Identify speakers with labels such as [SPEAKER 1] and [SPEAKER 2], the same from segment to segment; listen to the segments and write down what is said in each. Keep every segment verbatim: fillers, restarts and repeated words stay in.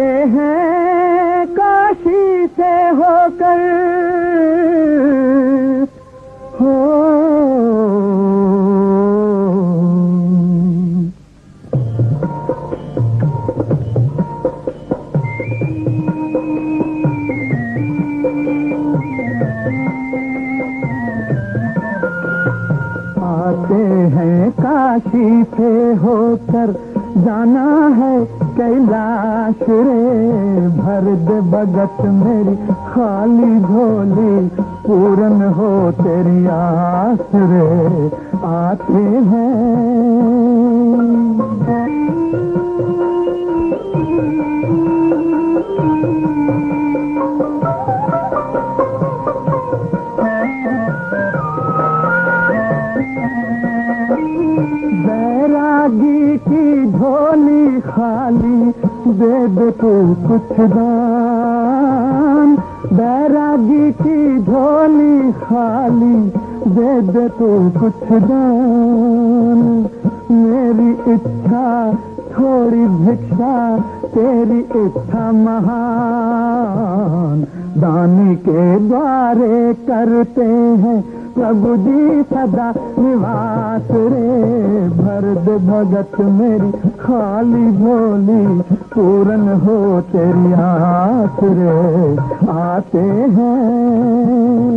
[SPEAKER 1] आते हैं काशी से होकर हो आते हैं काशी से होकर जाना है कैलाश रे। भर दे भगत मेरी खाली झोली पूरन हो तेरी आस रे। आते हैं बैरागी की झोली खाली दे दे तू कुछ दान। बैरागी की झोली खाली दे दे तू कुछ दान। मेरी इच्छा थोड़ी भिक्षा तेरी इच्छा महान। दानी के द्वारे करते हैं प्रभु जी सदा निवास रे। भर दे भगत मेरी खाली झोली पूरन हो तेरी आस रे। आते हैं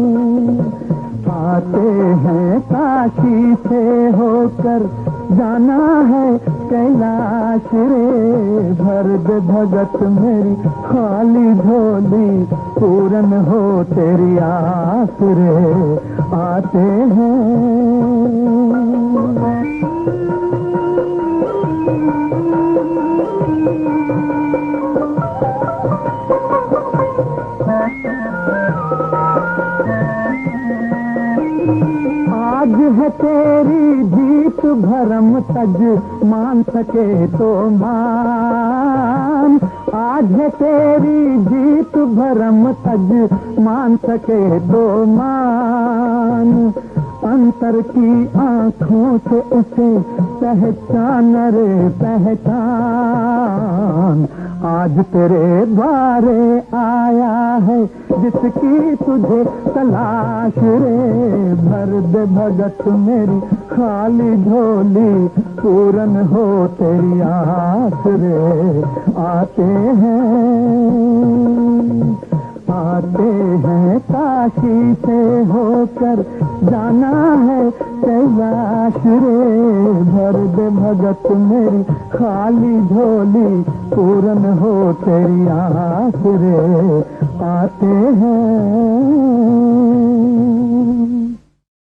[SPEAKER 1] आते हैं काशी से होकर जाना है कैलाश रे। भर दे भगत मेरी खाली झोली पूरन हो तेरी आस रे। आते हैं आज है तेरी जीत भरम तज मान सके तो मान। आज है तेरी जीत भरम तज मान सके तो मान। अंतर की आंखों से उसे पहचान रे पहचान। आज तेरे द्वारे आया है जिसकी तुझे तलाश रे। भर दे भगत मेरी खाली झोली पूरन हो तेरी आस रे। आते हैं आते हैं काशी से होकर जाना है कैलाश रे। भर दे भगत मेरी खाली झोली पूरन हो तेरी आस रे। आते हैं